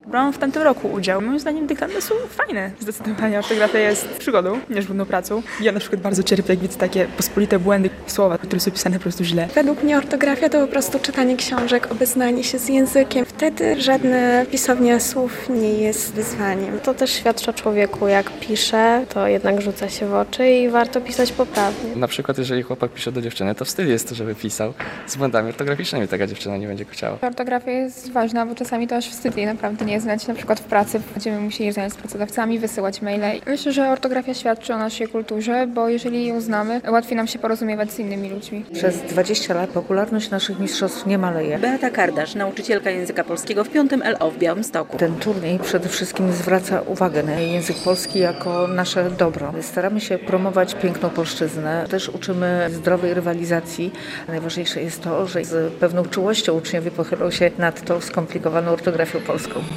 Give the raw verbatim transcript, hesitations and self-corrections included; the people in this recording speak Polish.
Brałam w tamtym roku udział. Moim zdaniem dyktanda są fajne. Zdecydowanie ortografia jest przygodą, nie żmudną pracą. Ja na przykład bardzo cierpię, jak widzę takie pospolite błędy, słowa, które są pisane po prostu źle. Według mnie ortografia to po prostu czytanie książek, obeznanie się z językiem. Wtedy żadne pisownia słów nie jest wyzwaniem. To też świadczy o człowieku, jak pisze, to jednak rzuca się w oczy i warto pisać poprawnie. Na przykład jeżeli chłopak pisze do dziewczyny, to wstyd jest to, żeby pisał z błędami ortograficznymi, taka dziewczyna nie będzie go chciała. Ortografia jest ważna, bo czasami to aż wstyd jej naprawdę nie znać. Na przykład w pracy będziemy musieli znać z pracodawcami, wysyłać maile. Myślę, że ortografia świadczy o naszej kulturze, bo jeżeli ją znamy, łatwiej nam się porozumiewać z innymi ludźmi. Przez dwadzieścia lat popularność naszych mistrzostw nie maleje. Beata Kardasz, nauczycielka języka polskiego w piątym L O w Białymstoku. Ten turniej przede wszystkim zwraca uwagę na język polski jako nasze dobro. Staramy się promować piękną polszczyznę. Też uczymy zdrowej rywalizacji. Najważniejsze jest to, że z pewną czułością uczniowie pochylą się nad tą skomplikowaną ortografią polską.